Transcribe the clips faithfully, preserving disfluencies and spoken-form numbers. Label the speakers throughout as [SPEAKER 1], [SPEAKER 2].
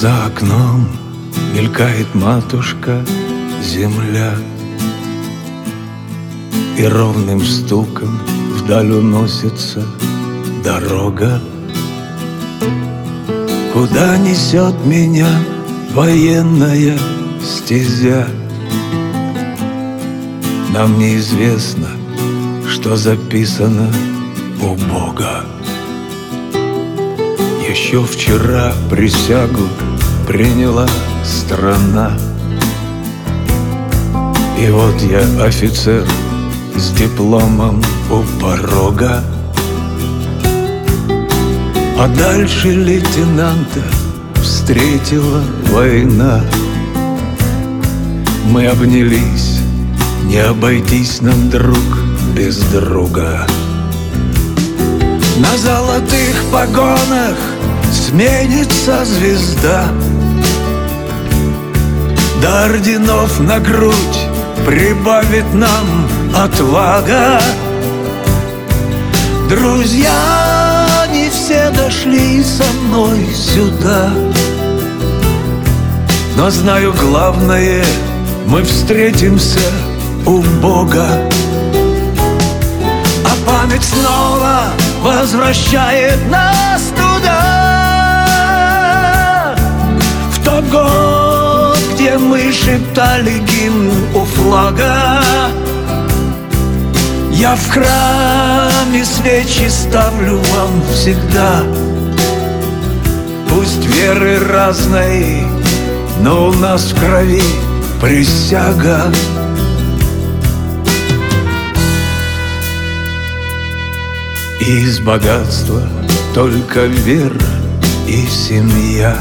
[SPEAKER 1] За окном мелькает матушка земля, и ровным стуком вдаль уносится дорога. Куда несет меня военная стезя? Нам неизвестно, что записано у Бога. Еще вчера присягу приняла страна, и вот я офицер с дипломом у порога. А дальше лейтенанта встретила война. Мы обнялись, не обойтись нам друг без друга. На золотых погонах сменится звезда, до орденов на грудь прибавит нам отвага. Друзья, не все дошли со мной сюда, но знаю главное, мы встретимся у Бога. А память снова возвращает нас туда, в тот год, где мы шептали гимн у флага. Я в храме свечи ставлю вам всегда. Пусть веры разные, но у нас в крови присяга. И из богатства только вера и семья,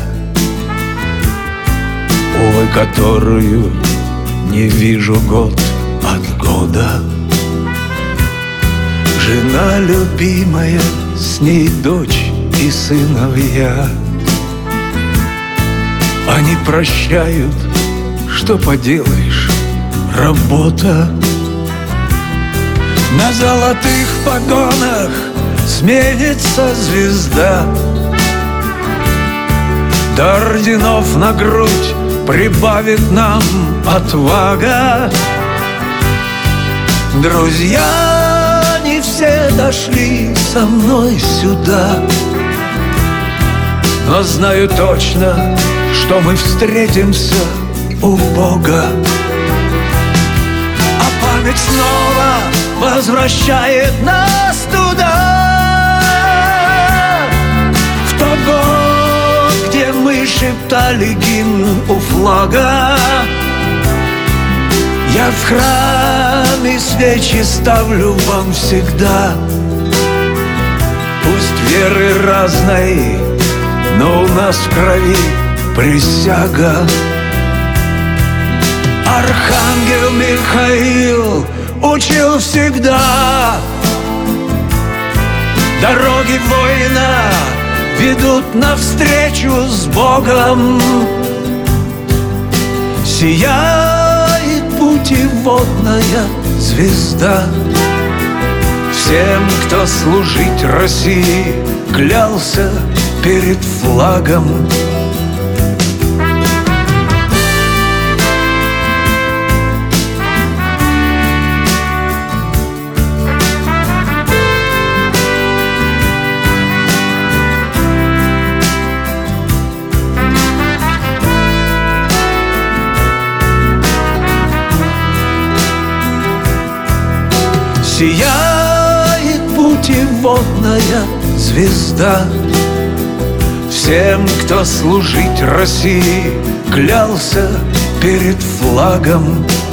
[SPEAKER 1] увы, которую не вижу год от года. Жена любимая, с ней дочь и сыновья. Они прощают, что поделаешь, работа. На золотых погонах сменится звезда, до орденов на грудь прибавит нам отвага. Друзья, не все дошли со мной сюда, но знаю точно, что мы встретимся у Бога. А память снова возвращает нас туда, в тот год, где мы шептали гимн у флага. Я в храме свечи ставлю вам всегда. Пусть веры разные, но у нас в крови присяга. Архангел Михаил учил всегда: дороги воина ведут навстречу с Богом. Сияет путеводная звезда всем, кто служить России клялся перед флагом. Сияет путеводная звезда всем, кто служить России клялся перед флагом.